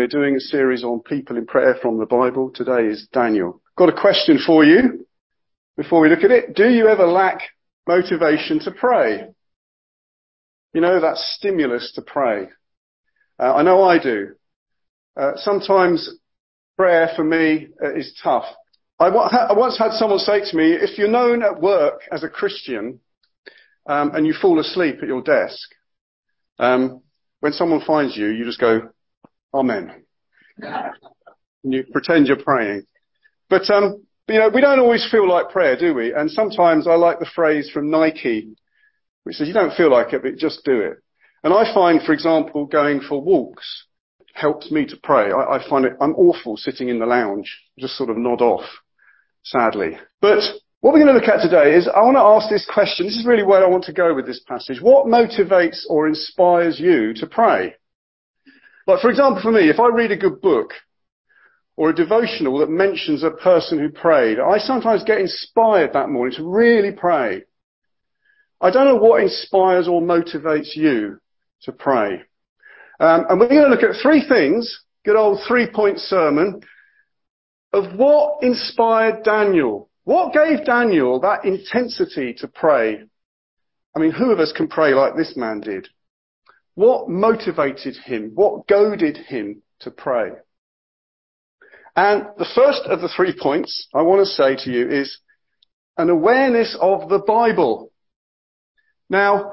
We're doing a series on people in prayer from the Bible. Today is Daniel. Got a question for you before we look at it. Do you ever lack motivation to pray? You know, that stimulus to pray. I know I do. Sometimes prayer for me is tough. I once had someone say to me, if you're known at work as a Christian and you fall asleep at your desk, when someone finds you, you just go, Amen. And you pretend you're praying. But, you know, we don't always feel like prayer, do we? And sometimes I like the phrase from Nike, which says, you don't feel like it, but just do it. And I find, for example, going for walks helps me to pray. I find it, I'm awful sitting in the lounge, just sort of nod off, sadly. But what we're going to look at today is, I want to ask this question. This is really where I want to go with this passage. What motivates or inspires you to pray? Like, for example, for me, if I read a good book or a devotional that mentions a person who prayed, I sometimes get inspired that morning to really pray. I don't know what inspires or motivates you to pray. And we're going to look at three things, good old 3-point sermon, of what inspired Daniel. What gave Daniel that intensity to pray? I mean, who of us can pray like this man did? What motivated him? What goaded him to pray? And the first of the 3 points I want to say to you is an awareness of the Bible. Now,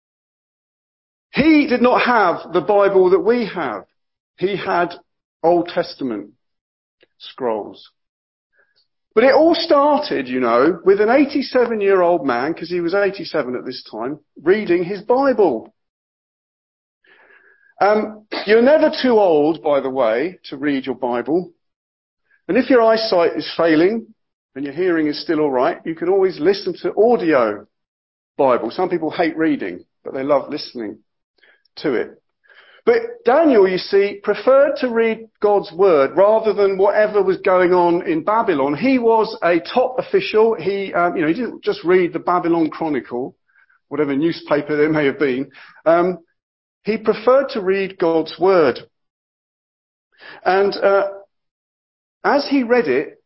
he did not have the Bible that we have. He had Old Testament scrolls. But it all started, you know, with an 87-year-old man, because he was 87 at this time, reading his Bible. You're never too old, by the way, to read your Bible. And if your eyesight is failing and your hearing is still all right, you can always listen to audio Bible. Some people hate reading, but they love listening to it. But Daniel, you see, preferred to read God's word rather than whatever was going on in Babylon. He was a top official. He didn't just read the Babylon Chronicle, whatever newspaper there may have been. He preferred to read God's word. And as he read it,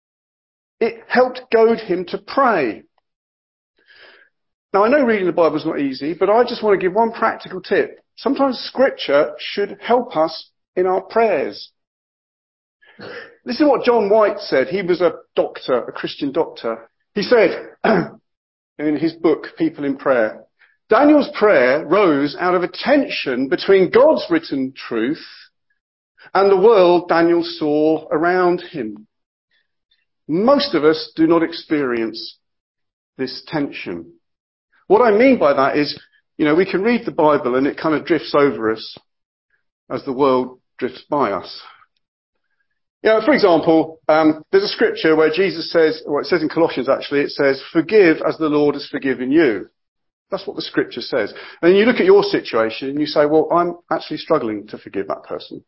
it helped goad him to pray. Now, I know reading the Bible is not easy, but I just want to give one practical tip. Sometimes Scripture should help us in our prayers. This is what John White said. He was a doctor, a Christian doctor. He said in his book, People in Prayer, Daniel's prayer rose out of a tension between God's written truth and the world Daniel saw around him. Most of us do not experience this tension. What I mean by that is, you know, we can read the Bible and it kind of drifts over us as the world drifts by us. You know, for example, there's a scripture where Jesus says, well, it says in Colossians actually, it says, forgive as the Lord has forgiven you. That's what the scripture says. And you look at your situation and you say, well, I'm actually struggling to forgive that person.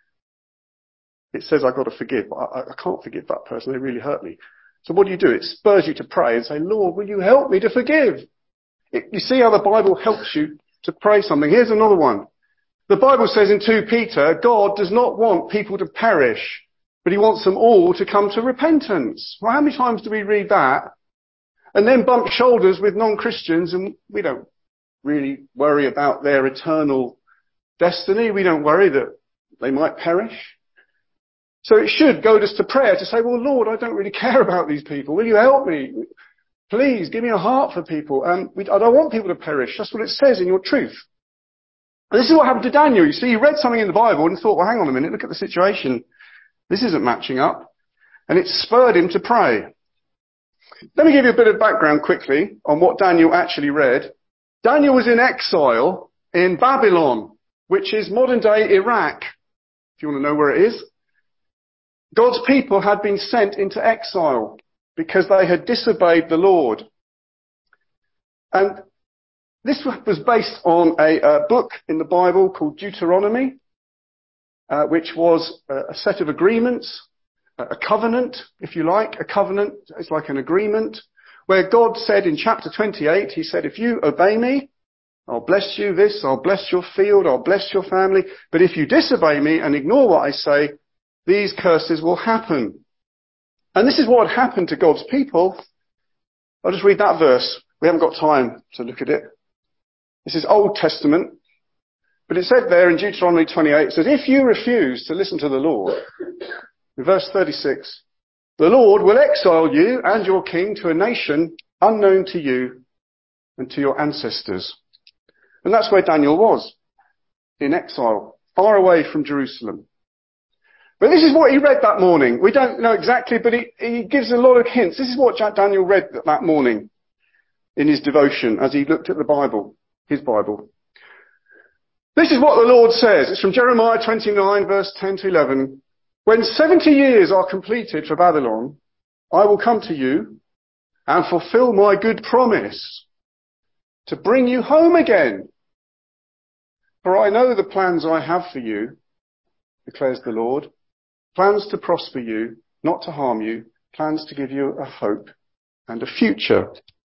It says I've got to forgive, but I can't forgive that person. They really hurt me. So what do? It spurs you to pray and say, Lord, will you help me to forgive? You see how the Bible helps you to pray something. Here's another one. The Bible says in 2 Peter, God does not want people to perish, but he wants them all to come to repentance. Well, how many times do we read that and then bump shoulders with non-Christians and we don't really worry about their eternal destiny? We don't worry that they might perish. So it should goad us to prayer to say, well, Lord, I don't really care about these people. Will you help me? Please give me a heart for people. I don't want people to perish. That's what it says in your truth. And this is what happened to Daniel. You see, he read something in the Bible and thought, well, hang on a minute, look at the situation. This isn't matching up. And it spurred him to pray. Let me give you a bit of background quickly on what Daniel actually read. Daniel was in exile in Babylon, which is modern day Iraq, if you want to know where it is. God's people had been sent into exile because they had disobeyed the Lord. And this was based on a book in the Bible called Deuteronomy, which was a set of agreements, a covenant, if you like. A covenant is like an agreement where God said in chapter 28, he said, if you obey me I'll bless you this, I'll bless your field, I'll bless your family. But if you disobey me and ignore what I say, these curses will happen. And this is what had happened to God's people. I'll just read that verse. We haven't got time to look at it. This is Old Testament. But it said there in Deuteronomy 28, it says, if you refuse to listen to the Lord, in verse 36, the Lord will exile you and your king to a nation unknown to you and to your ancestors. And that's where Daniel was, in exile, far away from Jerusalem. But this is what he read that morning. We don't know exactly, but he gives a lot of hints. This is what Daniel read that morning in his devotion as he looked at the Bible, his Bible. This is what the Lord says. It's from Jeremiah 29, verse 10 to 11. When 70 years are completed for Babylon, I will come to you and fulfill my good promise to bring you home again. For I know the plans I have for you, declares the Lord. Plans to prosper you, not to harm you. Plans to give you a hope and a future.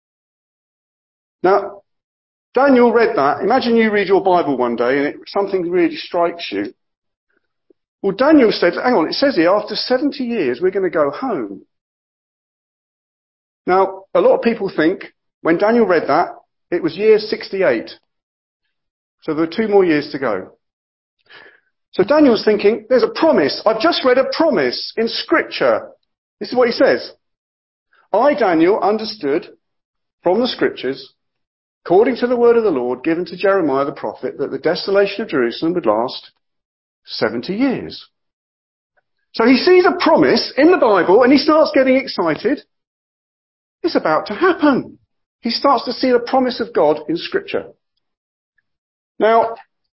Now, Daniel read that. Imagine you read your Bible one day and something really strikes you. Well, Daniel said, hang on, it says here, after 70 years, we're going to go home. Now, a lot of people think, when Daniel read that, it was year 68. So there were 2 more years to go. So Daniel's thinking, there's a promise. I've just read a promise in Scripture. This is what he says. I, Daniel, understood from the Scriptures, according to the word of the Lord given to Jeremiah the prophet, that the desolation of Jerusalem would last 70 years. So he sees a promise in the Bible and he starts getting excited. It's about to happen. He starts to see the promise of God in Scripture. Now,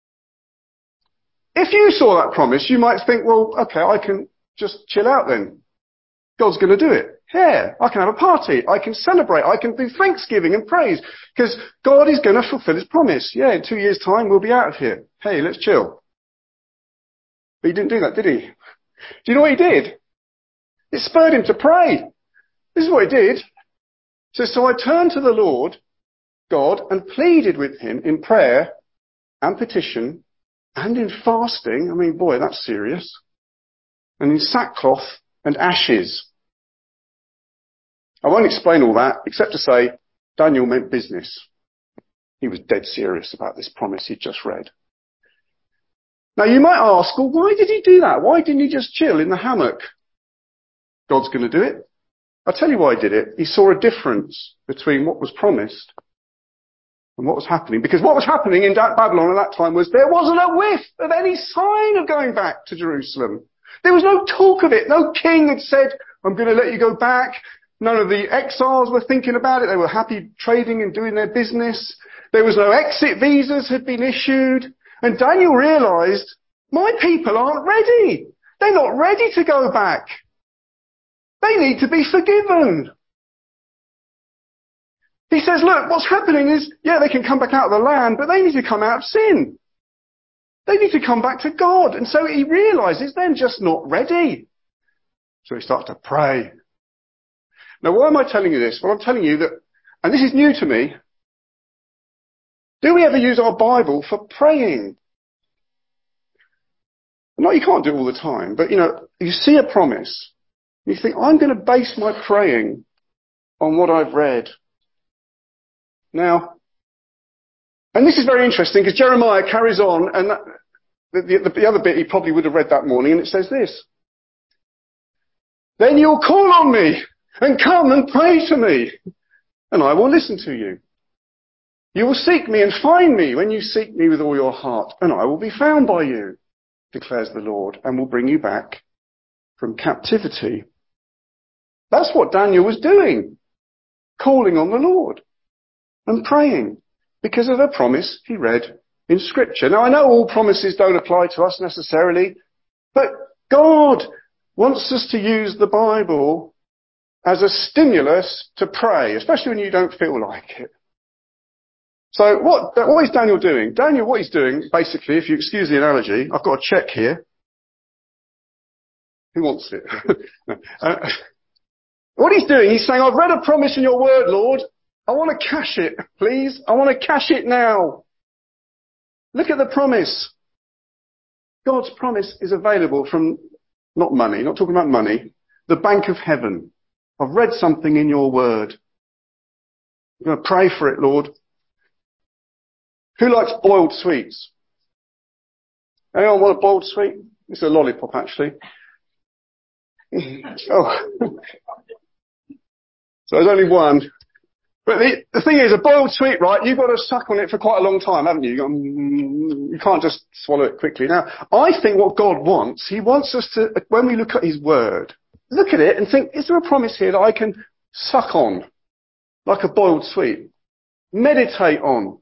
if you saw that promise, you might think, well, okay, I can just chill out then. God's going to do it. Yeah, I can have a party. I can celebrate. I can do thanksgiving and praise because God is going to fulfill his promise. Yeah, in 2 years' time, we'll be out of here. Hey, let's chill. But he didn't do that, did he? Do you know what he did? It spurred him to pray. This is what he did. So I turned to the Lord, God, and pleaded with him in prayer and petition and in fasting. I mean, boy, that's serious. And in sackcloth and ashes. I won't explain all that, except to say Daniel meant business. He was dead serious about this promise he'd just read. Now you might ask, well, why did he do that? Why didn't he just chill in the hammock? God's going to do it. I'll tell you why he did it. He saw a difference between what was promised and what was happening. Because what was happening in Babylon at that time was there wasn't a whiff of any sign of going back to Jerusalem. There was no talk of it. No king had said, I'm going to let you go back. None of the exiles were thinking about it. They were happy trading and doing their business. There was no exit visas had been issued. And Daniel realized, my people aren't ready. They're not ready to go back. They need to be forgiven. He says, look, what's happening is, yeah, they can come back out of the land, but they need to come out of sin. They need to come back to God. And so he realizes they're just not ready. So he starts to pray. Now, why am I telling you this? Well, I'm telling you that, and this is new to me, do we ever use our Bible for praying? No, you can't do it all the time, but you see a promise, you think, I'm going to base my praying on what I've read. Now, and this is very interesting because Jeremiah carries on, and the other bit he probably would have read that morning, and it says this. Then you'll call on me and come and pray to me, and I will listen to you. You will seek me and find me when you seek me with all your heart, and I will be found by you, declares the Lord, and will bring you back from captivity. That's what Daniel was doing, calling on the Lord and praying because of a promise he read in Scripture. Now, I know all promises don't apply to us necessarily, but God wants us to use the Bible as a stimulus to pray, especially when you don't feel like it. So what is Daniel doing? Daniel, what he's doing, basically, if you excuse the analogy, I've got a check here. Who wants it? What he's doing, he's saying, I've read a promise in your word, Lord. I want to cash it, please. I want to cash it now. Look at the promise. God's promise is available from, not money, not talking about money, the bank of heaven. I've read something in your word. I'm going to pray for it, Lord. Who likes boiled sweets? Anyone want a boiled sweet? It's a lollipop, actually. Oh. So there's only one. But the thing is, a boiled sweet, right, you've got to suck on it for quite a long time, haven't you? You can't just swallow it quickly. Now, I think what God wants, He wants us to, when we look at His word, look at it and think, is there a promise here that I can suck on, like a boiled sweet? Meditate on.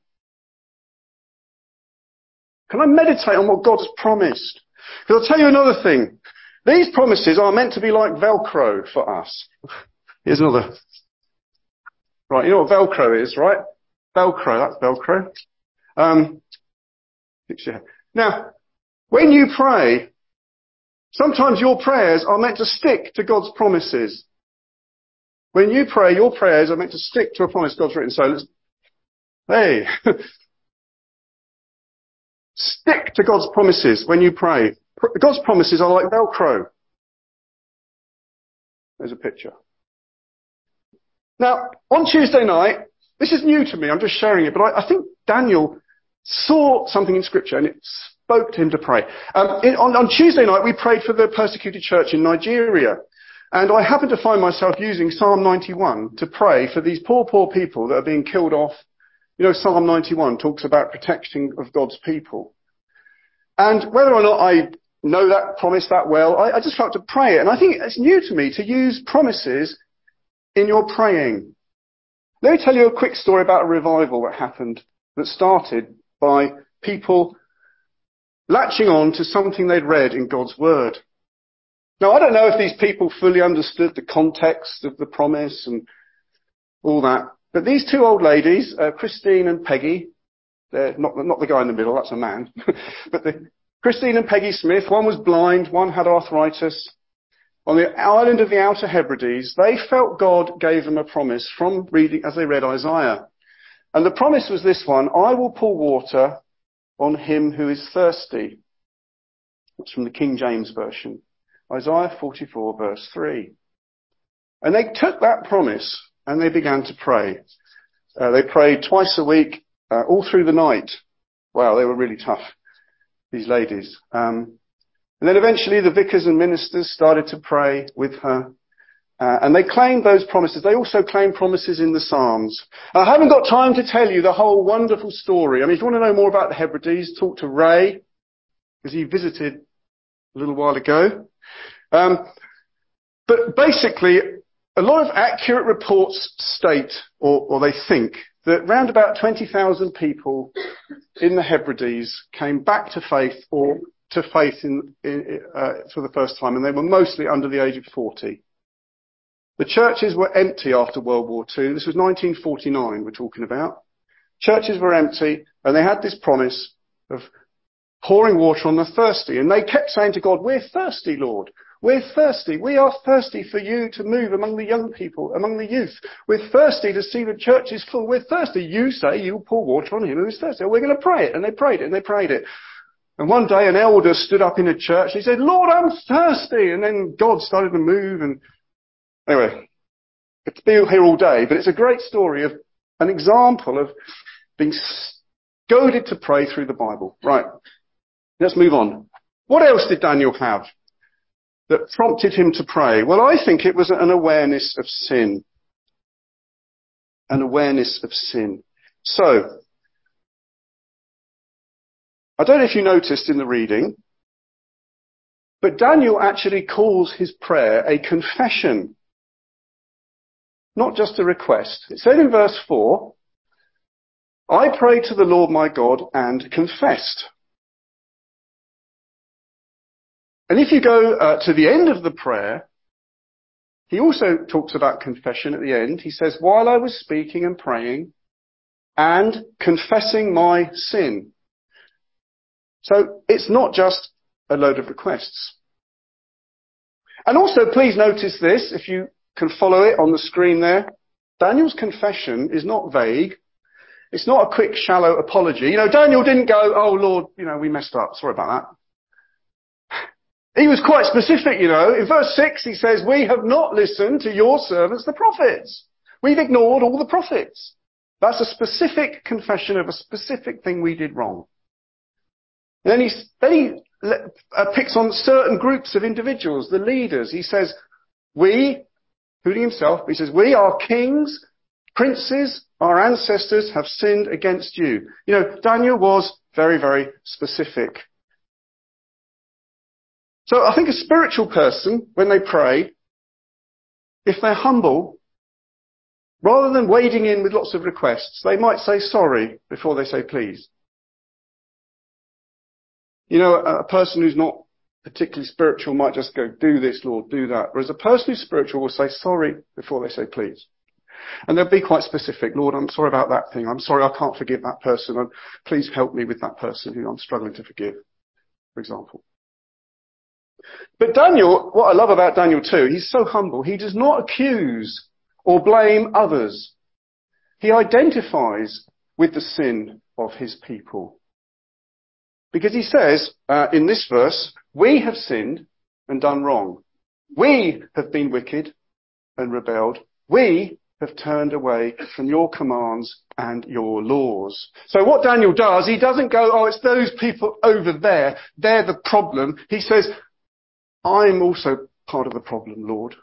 Can I meditate on what God's promised? Because I'll tell you another thing. These promises are meant to be like Velcro for us. Here's another. Right, you know what Velcro is, right? Velcro, that's Velcro. Now, when you pray, sometimes your prayers are meant to stick to God's promises. When you pray, your prayers are meant to stick to a promise God's written. So hey, stick to God's promises when you pray. God's promises are like Velcro. There's a picture. Now, on Tuesday night, this is new to me, I'm just sharing it, but I think Daniel saw something in Scripture and it spoke to him to pray. On Tuesday night, we prayed for the persecuted church in Nigeria. And I happened to find myself using Psalm 91 to pray for these poor, poor people that are being killed off. You know, Psalm 91 talks about protection of God's people. And whether or not I know that promise that well, I just felt to pray it. And I think it's new to me to use promises in your praying. Let me tell you a quick story about a revival that happened, that started by people latching on to something they'd read in God's word. Now, I don't know if these people fully understood the context of the promise and all that, but these two old ladies, Christine and Peggy, they're not the guy in the middle, that's a man, but Christine and Peggy Smith, one was blind, one had arthritis. On the island of the Outer Hebrides, they felt God gave them a promise from reading, as they read Isaiah. And the promise was this one: I will pour water on him who is thirsty. That's from the King James Version. Isaiah 44 verse 3. And they took that promise and they began to pray. They prayed twice a week, all through the night. Wow, they were really tough, these ladies. And then eventually the vicars and ministers started to pray with her. And they claimed those promises. They also claimed promises in the Psalms. I haven't got time to tell you the whole wonderful story. I mean, if you want to know more about the Hebrides, talk to Ray, because he visited a little while ago. But basically, a lot of accurate reports state, or they think, that round about 20,000 people in the Hebrides came back to faith, or to faith for the first time, and they were mostly under the age of 40. The churches were empty after World War II. This was 1949 we're talking about. Churches were empty, and they had this promise of pouring water on the thirsty. And they kept saying to God, we're thirsty, Lord. We're thirsty. We are thirsty for you to move among the young people, among the youth. We're thirsty to see the churches full. We're thirsty. You say you'll pour water on him who is thirsty. We're going to pray it. And they prayed it, and they prayed it. And one day an elder stood up in a church and he said, Lord, I'm thirsty. And then God started to move. And anyway, it's been here all day, but it's a great story of an example of being goaded to pray through the Bible. Right. Let's move on. What else did Daniel have that prompted him to pray? Well, I think it was an awareness of sin. An awareness of sin. So, I don't know if you noticed in the reading, but Daniel actually calls his prayer a confession, not just a request. It said in verse 4, I prayed to the Lord my God and confessed. And if you go to the end of the prayer, he also talks about confession at the end. He says, while I was speaking and praying and confessing my sin. So it's not just a load of requests. And also, please notice this, if you can follow it on the screen there. Daniel's confession is not vague. It's not a quick, shallow apology. Daniel didn't go, oh Lord, we messed up. Sorry about that. He was quite specific, In verse 6, he says, we have not listened to your servants, the prophets. We've ignored all the prophets. That's a specific confession of a specific thing we did wrong. And then he picks on certain groups of individuals, the leaders. He says, we, including himself, he says, we, our kings, princes, our ancestors have sinned against you. Daniel was very, very specific. So I think a spiritual person, when they pray, if they're humble, rather than wading in with lots of requests, they might say sorry before they say please. A person who's not particularly spiritual might just go, do this, Lord, do that. Whereas a person who's spiritual will say sorry before they say please. And they'll be quite specific. Lord, I'm sorry about that thing. I'm sorry I can't forgive that person. Please help me with that person who I'm struggling to forgive, for example. But Daniel, what I love about Daniel too, he's so humble. He does not accuse or blame others. He identifies with the sin of his people. Because he says, in this verse, we have sinned and done wrong. We have been wicked and rebelled. We have turned away from your commands and your laws. So what Daniel does, he doesn't go, oh, it's those people over there. They're the problem. He says, I'm also part of the problem, Lord.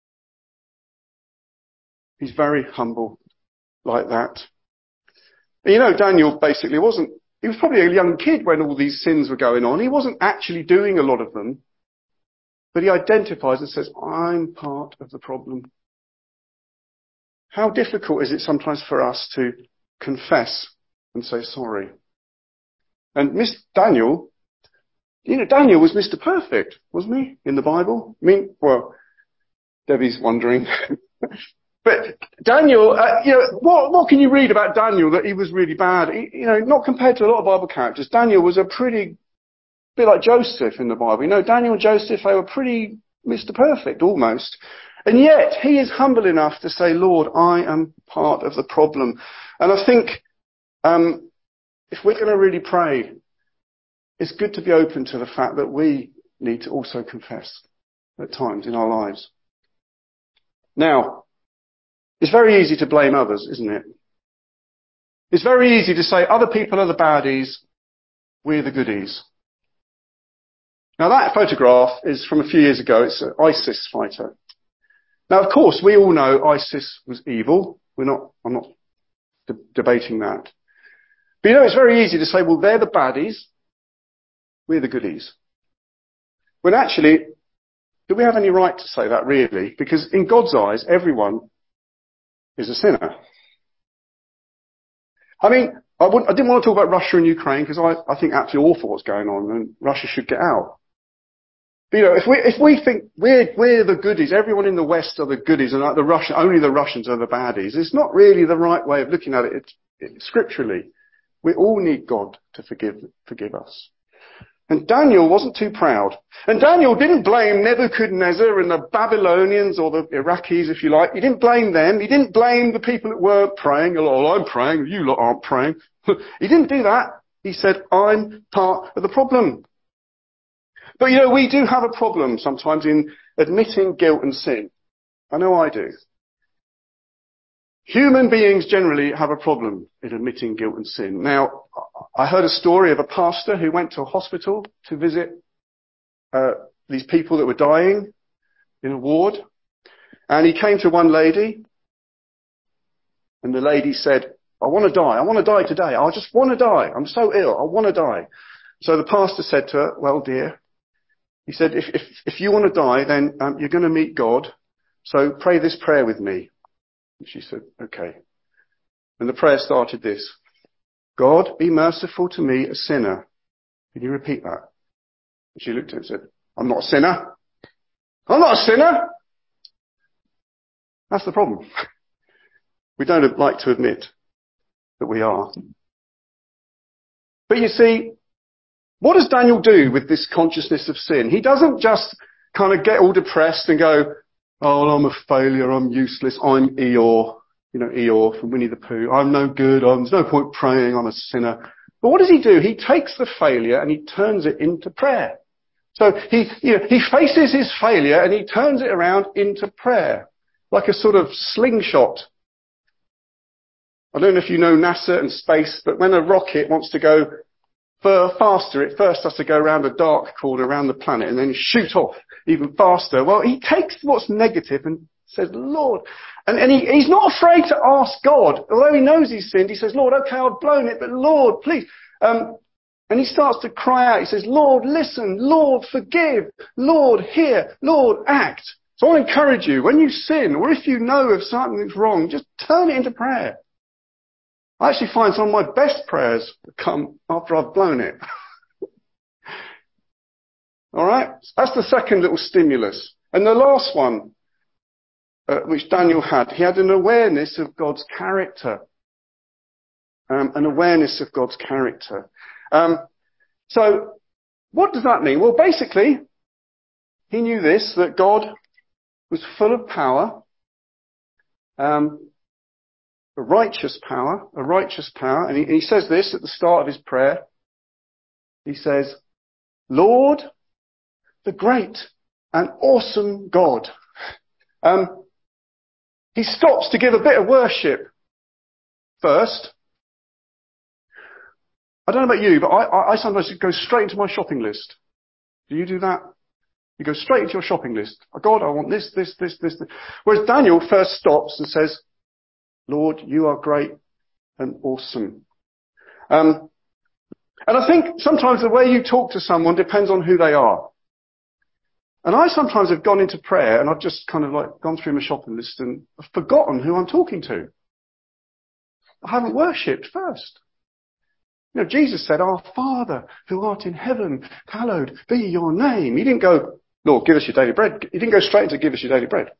He's very humble like that. Daniel basically he was probably a young kid when all these sins were going on. He wasn't actually doing a lot of them. But he identifies and says, I'm part of the problem. How difficult is it sometimes for us to confess and say sorry? And Daniel was Mr. Perfect, wasn't he, in the Bible? Debbie's wondering. But Daniel, what can you read about Daniel that he was really bad? Not compared to a lot of Bible characters. Daniel was a bit like Joseph in the Bible. Daniel and Joseph, they were pretty Mr. Perfect, almost. And yet, he is humble enough to say, Lord, I am part of the problem. And I think, if we're going to really pray, it's good to be open to the fact that we need to also confess at times in our lives. Now, it's very easy to blame others, isn't it? It's very easy to say other people are the baddies, we're the goodies. Now that photograph is from a few years ago. It's an ISIS fighter. Now of course we all know ISIS was evil. I'm not debating that. But it's very easy to say, well, they're the baddies, we're the goodies. When actually, do we have any right to say that really? Because in God's eyes, everyone is a sinner. I didn't want to talk about Russia and Ukraine because I think absolutely awful what's going on and Russia should get out. But if we think we're the goodies, everyone in the West are the goodies and only the Russians are the baddies, it's not really the right way of looking at it scripturally. We all need God to forgive us. And Daniel wasn't too proud. And Daniel didn't blame Nebuchadnezzar and the Babylonians or the Iraqis, if you like. He didn't blame them. He didn't blame the people that weren't praying. Oh, I'm praying. You lot aren't praying. He didn't do that. He said, I'm part of the problem. But we do have a problem sometimes in admitting guilt and sin. I know I do. Human beings generally have a problem in admitting guilt and sin. Now, I heard a story of a pastor who went to a hospital to visit these people that were dying in a ward. And he came to one lady, and the lady said, I want to die. I want to die today. I just want to die. I'm so ill. I want to die. So the pastor said to her, well, dear, he said, if you want to die, then you're going to meet God. So pray this prayer with me. And she said, okay. And the prayer started this. God, be merciful to me, a sinner. Can you repeat that? And she looked at it and said, I'm not a sinner. I'm not a sinner. That's the problem. We don't like to admit that we are. But you see, what does Daniel do with this consciousness of sin? He doesn't just kind of get all depressed and go, oh, I'm a failure, I'm useless, I'm Eeyore. Eeyore from Winnie the Pooh. I'm no good. There's no point praying. I'm a sinner. But what does he do? He takes the failure and he turns it into prayer. So he faces his failure and he turns it around into prayer. Like a sort of slingshot. I don't know if you know NASA and space, but when a rocket wants to go faster, it first has to go around a dark corner around the planet and then shoot off even faster. Well, he takes what's negative and says, Lord, and he's not afraid to ask God, although he knows he's sinned. He says, Lord, okay, I've blown it, but Lord, please. And he starts to cry out. He says, Lord, listen. Lord, forgive. Lord, hear. Lord, act. So I encourage you, when you sin, or if you know of something that's wrong, just turn it into prayer. I actually find some of my best prayers come after I've blown it. All right? That's the second little stimulus. And the last one, which Daniel had, he had an awareness of God's character. An awareness of God's character. So, what does that mean? Well, basically, he knew this, that God was full of power, a righteous power, and he says this at the start of his prayer. He says, Lord, the great and awesome God. He stops to give a bit of worship first. I don't know about you, but I sometimes go straight into my shopping list. Do you do that? You go straight into your shopping list. Oh God, I want this. Whereas Daniel first stops and says, Lord, you are great and awesome. And I think sometimes the way you talk to someone depends on who they are. And I sometimes have gone into prayer and I've just kind of like gone through my shopping list and I've forgotten who I'm talking to. I haven't worshipped first. Jesus said, Our Father who art in heaven, hallowed be your name. He didn't go, Lord, give us your daily bread. He didn't go straight into give us your daily bread.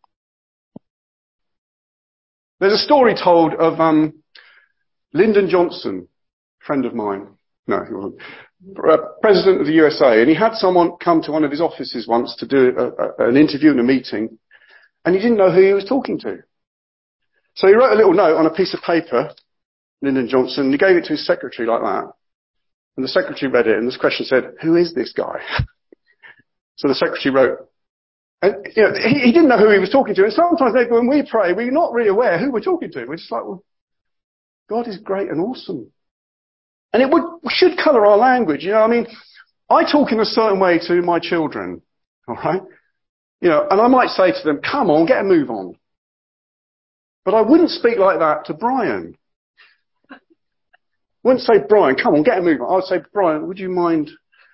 There's a story told of Lyndon Johnson, a friend of mine. No, he wasn't. President of the USA. And he had someone come to one of his offices once to do an interview and a meeting. And he didn't know who he was talking to. So he wrote a little note on a piece of paper, Lyndon Johnson, and he gave it to his secretary like that. And the secretary read it, and this question said, who is this guy? So the secretary wrote, and he didn't know who he was talking to. And sometimes maybe when we pray, we're not really aware who we're talking to. We're just like, well, God is great and awesome. And it should colour our language. I talk in a certain way to my children. All right? And I might say to them, come on, get a move on. But I wouldn't speak like that to Brian. I wouldn't say, Brian, come on, get a move on. I would say, Brian, would you mind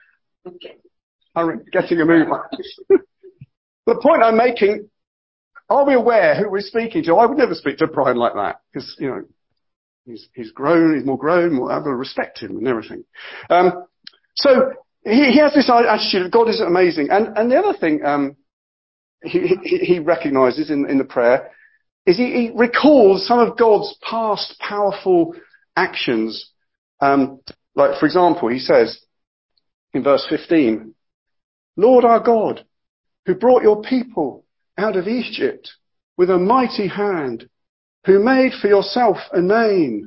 getting a move on? The point I'm making, are we aware who we're speaking to? I would never speak to Brian like that because, he's grown, he's more grown, I will respect him and everything. So he has this attitude of God is amazing. And the other thing he recognises in the prayer is he recalls some of God's past powerful actions. Like, for example, he says in verse 15, Lord our God, who brought your people out of Egypt with a mighty hand, who made for yourself a name.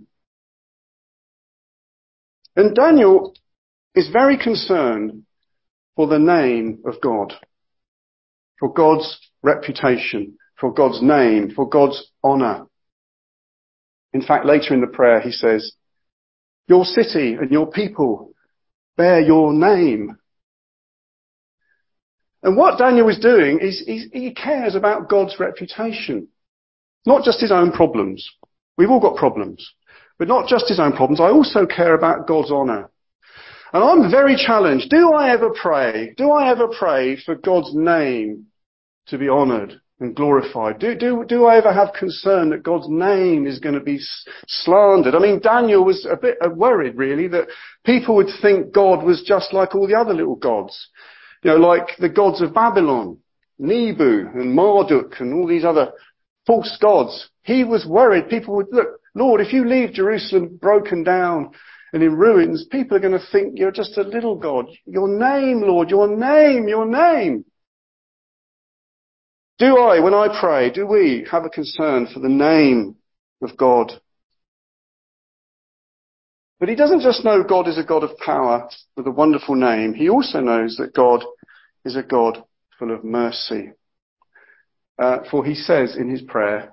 And Daniel is very concerned for the name of God, for God's reputation, for God's name, for God's honour. In fact, later in the prayer he says, your city and your people bear your name. And what Daniel is doing is he cares about God's reputation. Not just his own problems. We've all got problems. But not just his own problems. I also care about God's honour. And I'm very challenged. Do I ever pray for God's name to be honoured and glorified? Do I ever have concern that God's name is going to be slandered? Daniel was a bit worried, really, that people would think God was just like all the other little gods. Like the gods of Babylon, Nebu and Marduk and all these other false gods. He was worried people would look, Lord, if you leave Jerusalem broken down and in ruins, people are going to think you're just a little God. Your name, Lord, your name, your name. When I pray, do we have a concern for the name of God. But he doesn't just know God is a God of power with a wonderful name. He also knows that God is a God full of mercy. For he says in his prayer,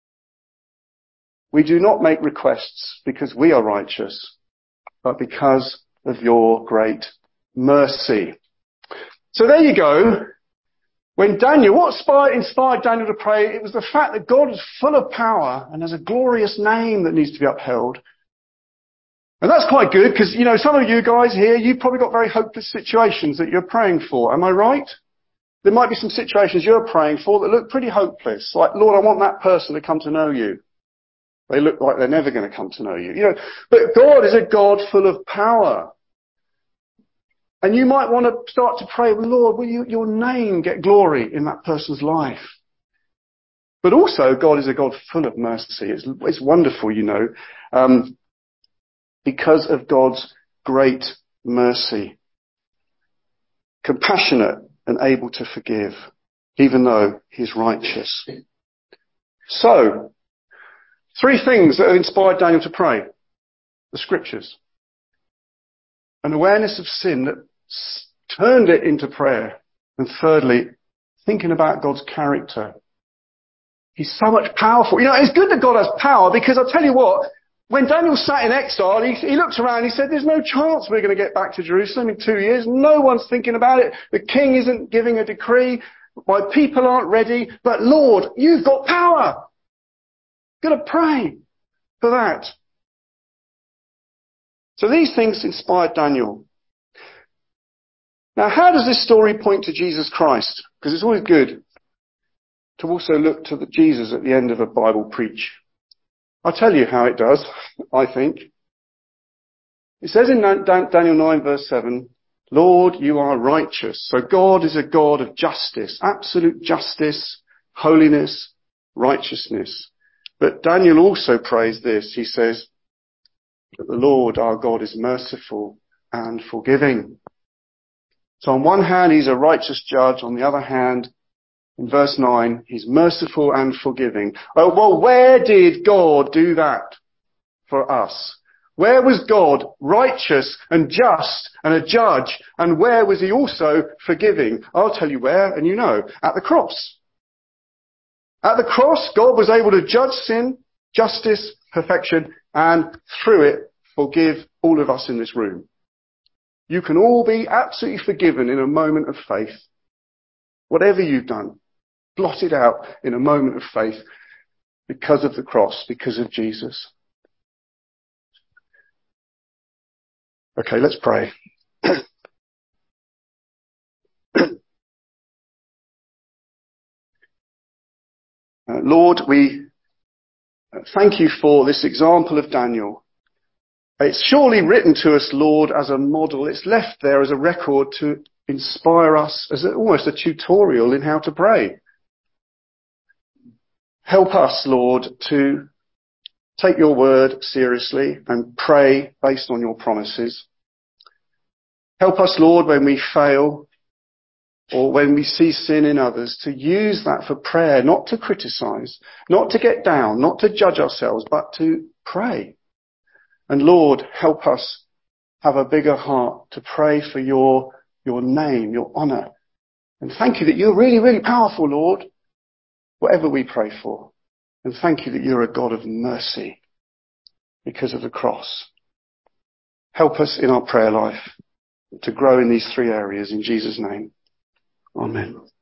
"We do not make requests because we are righteous, but because of your great mercy." So there you go. What inspired Daniel to pray? It was the fact that God is full of power and has a glorious name that needs to be upheld. And that's quite good because, some of you guys here, you've probably got very hopeless situations that you're praying for. Am I right? There might be some situations you're praying for that look pretty hopeless. Like, Lord, I want that person to come to know you. They look like they're never going to come to know you. But God is a God full of power. And you might want to start to pray, Lord, will your name get glory in that person's life? But also, God is a God full of mercy. It's wonderful, because of God's great mercy. Compassionate and able to forgive, even though he's righteous. So, 3 things that have inspired Daniel to pray. The scriptures. An awareness of sin that turned it into prayer. And thirdly, thinking about God's character. He's so much powerful. It's good that God has power because I'll tell you what, when Daniel sat in exile, he looked around and he said, there's no chance we're going to get back to Jerusalem in 2 years. No one's thinking about it. The king isn't giving a decree. My people aren't ready. But Lord, you've got power. Got to pray for that. So these things inspired Daniel. Now, how does this story point to Jesus Christ? Because it's always good to also look to Jesus at the end of a Bible preach. I'll tell you how it does, I think. It says in Daniel 9 verse 7, Lord, you are righteous. So God is a God of justice, absolute justice, holiness, righteousness. But Daniel also prays this. He says that the Lord our God is merciful and forgiving. So on one hand, he's a righteous judge. On the other hand, in verse 9, he's merciful and forgiving. Oh, well, where did God do that for us? Where was God righteous and just and a judge? And where was he also forgiving? I'll tell you where, and at the cross. At the cross, God was able to judge sin, justice, perfection, and through it, forgive all of us in this room. You can all be absolutely forgiven in a moment of faith. Whatever you've done, blotted out in a moment of faith because of the cross, because of Jesus. Okay, let's pray. Lord, we thank you for this example of Daniel. It's surely written to us, Lord, as a model. It's left there as a record to inspire us, as almost a tutorial in how to pray. Help us, Lord, to take your word seriously and pray based on your promises. Help us, Lord, when we fail or when we see sin in others, to use that for prayer, not to criticize, not to get down, not to judge ourselves, but to pray. And Lord, help us have a bigger heart to pray for your name, your honor. And thank you that you're really, really powerful, Lord, whatever we pray for. And thank you that you're a God of mercy because of the cross. Help us in our prayer life to grow in these 3 areas in Jesus' name. Amen.